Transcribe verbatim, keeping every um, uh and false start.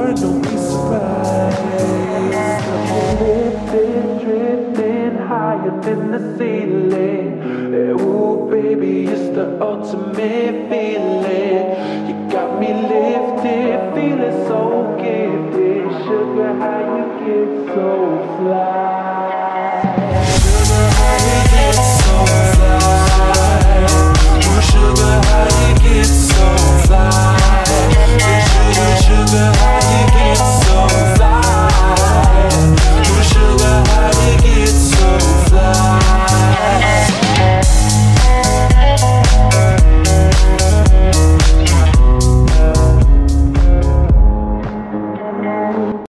don't be surprised. I'm lifted, drifting higher than the ceiling. Ooh, baby, it's the ultimate feeling. You got me lifted, feeling so gifted. Sugar, how you get so fly?